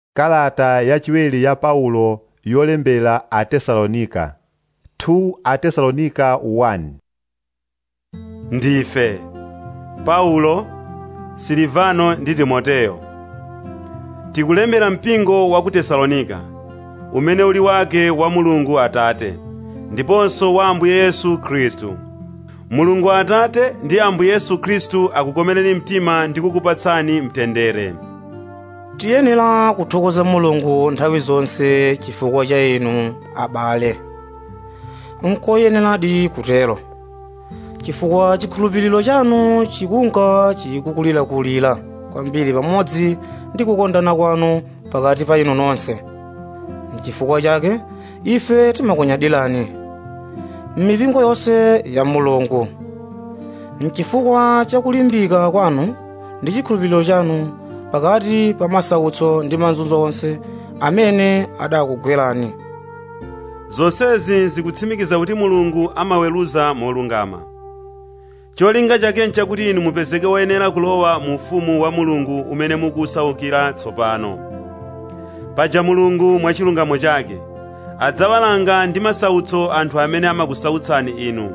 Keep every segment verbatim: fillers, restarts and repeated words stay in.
Kalata yachiwiri ya Paulo yolembera a Tesalonika. two a Tesalonika one. Ndife Paulo, Silivano ndi Timoteyo. Tikulembera mpingo wa ku Tesalonika, umene uli wake wa Mulungu Atate, ndiponso wa Ambuye Yesu Khristu. Mulungu Atate ndi Ambuye Yesu Khristu akukomereni mtima ndi kukupatsani mtendere. Tiyenera kuthokoza Mulungu nthawi zonse chifukwa cha inu abale. Nkoyeneradi kutero, chifukwa chikhulupiriro chanu chikunka chikukulirakulira kwambiri pamodzi ndi kukondana kwanu pakati pa inu nonse. Chifukwa chake ife timakunyadirani m'mipingo yonse ya Mulungu, chifukwa cha kulimbika kwanu ndi chikhulupiriro chanu pakati pa masautso ndi mazunzo onse amene adakugwerani. Zonsezi zikutsimikiza kuti Mulungu amaweruza molungama. Cholinga chake nchakuti inu mupezeke woyenera kulowa mu ufumu wa Mulungu umene mukusaukira tsopano. Paja Mulungu mwa chilungamo chake adzawalanga ndi masautso anthu amene amakusautsani inu.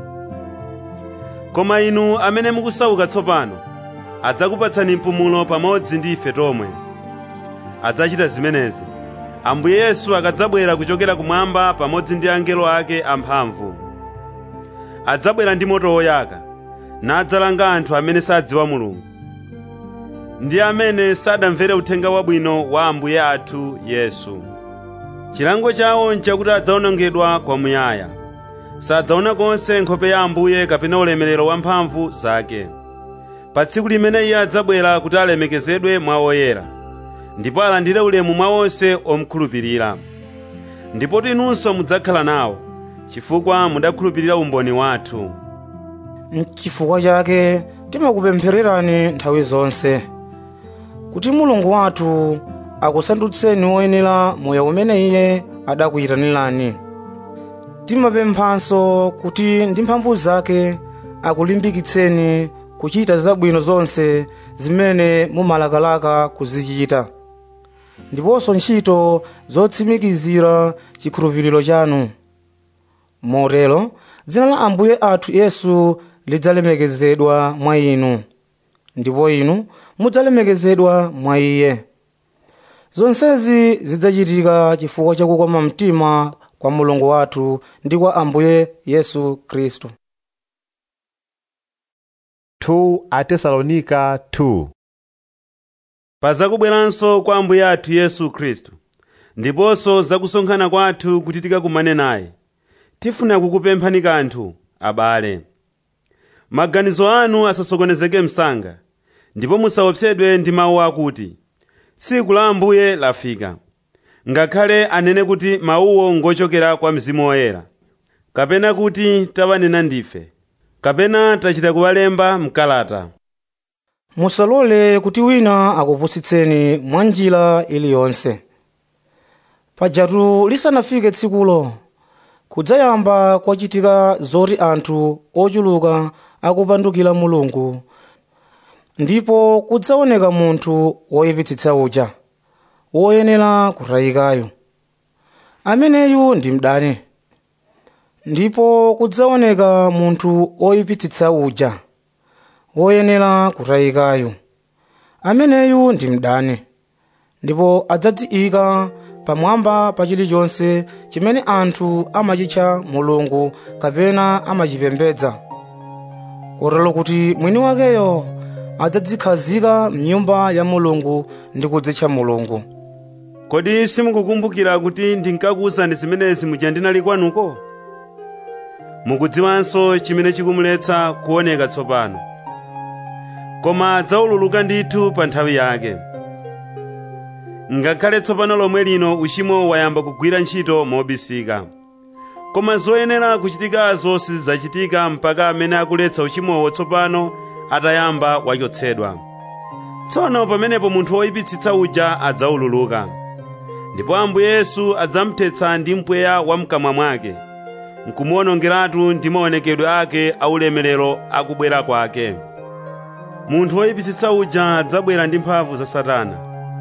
Koma inu amene mukusauka tsopano adzakupatsani mpumulo pamodzi ndi ife tomwe. Adzachita zimenezi Ambuye Yesu akadzabwera kuchokera kumwamba pamodzi ndi angelo ake amphamvu. Adzabwera ndi moto woyaka nadzalanga anthu amene sadziwa Mulungu ndi amene sadamvere uthenga wabwino wa Ambuye athu Yesu. Chilango chawo nchakuti adzawonongedwa kwamuyaya. Sadzaona konse nkhope ya Ambuye kapena ulemerero wa mphamvu zake. Pa tsiku limene Iye adzabwera kuti alemekezedwe mwa oyera, ndipo alandire ulemu mwa onse omukhulupirira. Ndipo inunso mudzakhala nawo, chifukwa mudakhulupirira umboni wathu. Chifukwa chake timakupemphererani nthawi zonse kuti Mulungu wathu akusandutseni woyenera moyo umene Iye adakuyitanirani. Timapemphanso kuti ndi mphamvu zake akulimbikitseni kuchita zabwino zonse zimene mumalakalaka kuzichita, ndiponso ntchito zotsimikizira chikhulupiriro chanu. Motero dzina la Ambuye athu Yesu lidzalemekezedwa mwa inu, ndipo inu mudzalemekezedwa mwa Iye. Zonsezi zidzachitika chifukwa cha kukoma mtima kwa Mulungu wathu ndi kwa Ambuye Yesu Khristu. two a Tesalonika two. Pazakubweranso kwa Ambuye athu Yesu Khristu, ndiponso zakusonkhana kwathu kuti tikakumane naye, tifuna kukupemphani kanthu, abale. Maganizo anu asasokonezeke msanga, ndipo musaopsedwe ndi mawu akuti tsiku la Ambuye lafika. Ngakhale anene kuti mawuwo ngochokera kwa Mzimu Woyera, kapena kuti tawanena ndife, kapena tachita kuwalemba mkalata. Musalole kuti wina akupusitseni mwa njira iliyonse. Pajatu lisanafike tsikulo, kudzayamba kwachitika zoti anthu ochuluka akupandukira Mulungu, ndipo kudzaoneka munthu woyipitsitsa uja, woyenera kutayikayo. Ameneyu ndi mdani. Ndipo kudzaoneka munthu woyipitsitsa uja, woyenera kutayikayo. Ameneyu ndi mdani. Ndipo adzadziyika pamwamba pa chilichonse chimene anthu amachitcha Mulungu kapena amachipembedza, kotero kuti mwini wakeyo adzadzikhazika m'nyumba ya Mulungu ndi kudzitcha Mulungu. Kodi simukukumbukira kuti ndinkakuwuzani zimenezi muja ndinali kwanuko? Mukudziwanso chimene chikumuletsa kuoneka tsopano, koma adzaululuka ndithu pa nthawi yake. Ngakhale tsopano lomwe lino uchimo wayamba kugwira ntchito mobisika, koma zoyenera kuchitikazo sizidzachitika mpaka amene akuletsa uchimowo tsopano atayamba wachotsedwa. Tsono pamenepo munthu woyipitsitsa uja adzaululuka, ndipo Ambuye Yesu adzamuthetsa ndi mpweya wa mkamwa mwake, nkumuwonongeratu ndi maonekedwe ake aulemerero akubwera kwake. Munthu woyipitsitsa uja adzabwera ndi mphamvu za Satana.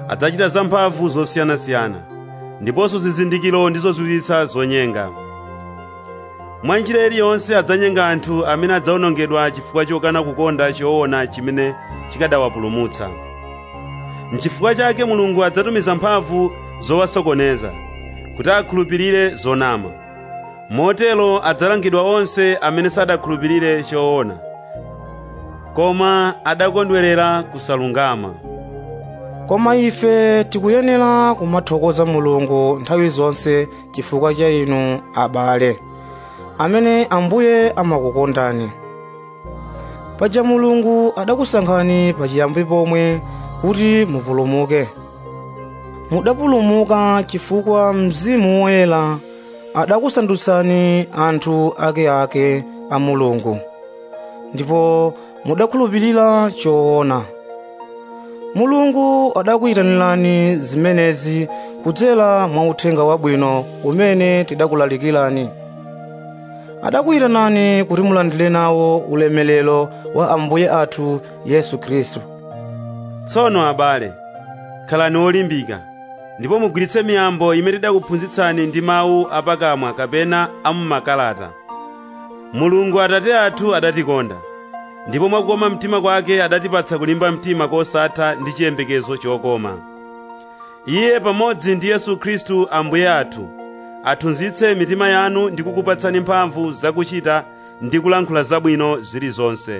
adzachita zamphamvu zosiyanasiyana, ndiponso zizindikiro ndi zozizwitsa zonyenga. Mwa njira iliyonse adzanyenga anthu amene adzawonongedwa chifukwa chokana kukonda choona chimene chikadawapulumutsa. N'chifukwa chake Mulungu adzatumiza mphamvu zowasokoneza kuti akhulupirire zonama. Motero adzalangidwa onse amene sadakhulupirire choona, koma adakondwerera kusalungama. Koma ife tikuyenera kumathokoza Mulungu nthawi zonse chifukwa cha inu abale, amene Ambuye amakukondani. Paja Mulungu adakusankhani pachiyambi pomwe kuti mupulumuke. Mudapulumuka chifukwa Mzimu Woyera adakusandutsani anthu akeake a Mulungu, ndipo mudakhulupirira choona. Mulungu adakuyitanirani zimenezi kudzera mwa uthenga wabwino umene tidakulalikirani. Adakuyitanani kuti mulandire nawo ulemelero wa Ambuye athu Yesu Khristu. Tsono abale, khalani olimbika, ndipo mugwiritse miyambo imene tidakuphunzitsani ndi mawu apakamwa kapena ammakalata. Mulungu Atate athu adatikonda, ndipo mwakukoma mtima kwake adatipatsa kulimba mtima kosatha ndi chiyembekezo chokoma. Iye pamodzi ndi Yesu Khristu Ambuye athu athunzitse mitima yanu ndi kukupatsani mphamvu zakuchita ndi kulankhula zabwino zilizonse.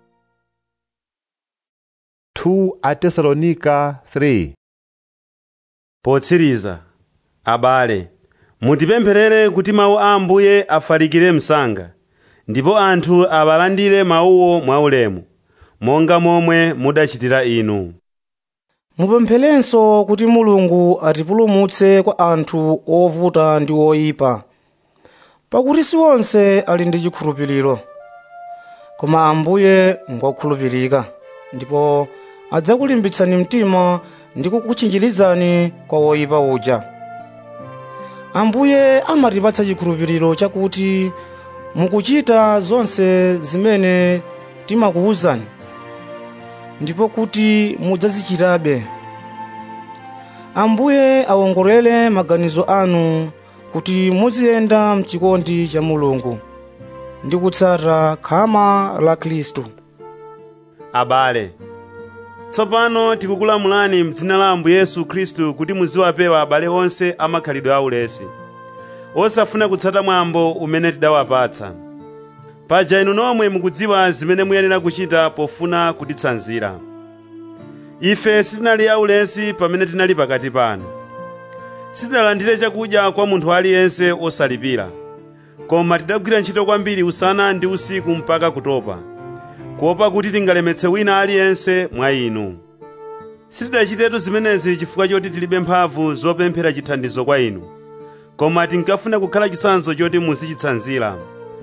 two Atesalonika three. Potsiriza, abale, mutipempherere kuti mawu a Ambuye afalikire msanga, ndipo anthu awalandire mawuwo mwaulemu, monga momwe mudachitira inu. Mupempherenso kuti Mulungu atipulumutse kwa anthu ovuta ndi oyipa, pakuti si onse ali ndi chikhulupiriro. Koma Ambuye ngokhulupirika, ndipo adzakulimbitsani mtima ndi kukutchinjirizani kwa woyipa uja. Ambuye amatipatsa chikhulupiriro chakuti mukuchita zonse zimene timakuwuzani, ndipo kuti mudzazichitabe. Ambuye awongolere maganizo anu kuti muziyenda mchikondi cha Mulungu ndi kutsata khama la Khristu. Abale, tsopano tikukulamulani m'dzina la Ambuye Yesu Khristu kuti muziwapewa abale onse amakhalidwe aulesi, osafuna kutsata mwambo umene tidawapatsa. Paja inu nomwe mukudziwa zimene muyenera kuchita pofuna kutitsanzira. Ife sitinali aulesi pamene tinali pakati panu. Sitinalandire chakudya kwa munthu aliyense osalipira, koma tidagwira ntchito kwambiri usana ndi usiku mpaka kutopa, kuopa kuti tingalemetse wina aliyense mwa inu. Sitidachitetu zimenezi chifukwa choti tilibe mphamvu zopemphera chithandizo kwa inu, koma tinkafuna kukhala chitsanzo choti muzichitsanzira.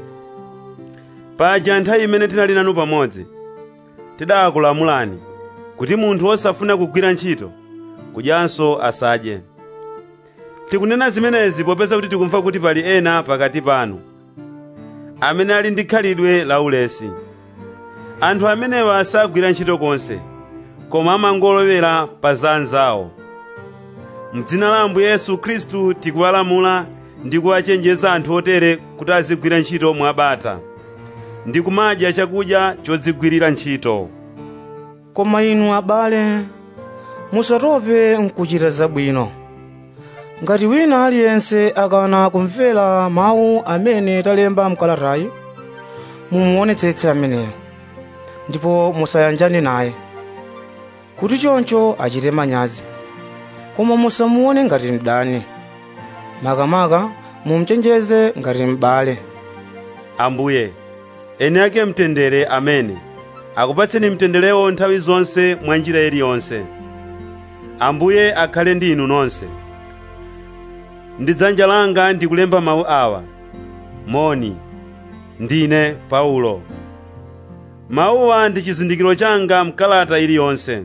Paja nthawi imene tinali nanu pamodzi, tidakulamulani kuti munthu osafuna kugwira ntchito kudyanso asadye. Tikunena zimenezi popeza kuti tikumva kuti pali ena pakati panu amene ali ndi khalidwe laulesi. Anthu amenewa sagwira ntchito konse, koma amangolowera pa za anzawo. M'dzina la Ambuye Yesu Khristu tikuwalamula ndi kuwachenjeza anthu otere kuti azigwira ntchito mwabata ndi kumadya chakudya chodzigwirira ntchito. Koma inu abale, musatope nkuchita zabwino. Ngati wina aliyense akana kumvera mawu amene talemba mkalatayi, mumuonetsetse ameneyo, ndipo musayanjane naye, kuti choncho achite manyazi. Koma musamuone ngati mdani, makamaka mumchenjeze ngati m'bale. Ambuye, eni ake mtendere amene akupatseni mtenderewo nthawi zonse mwa njira iliyonse. Ambuye akhale ndi inu nonse. Ndi dzanja langa ndikulemba mawu awa. Moni, ndine Paulo. Mawuwa ndi chizindikiro changa mkalata iliyonse.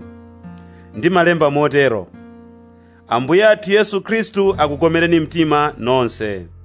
Ndimalemba motero. Ambuye athu Yesu Khristu akukomereni mtima nonse.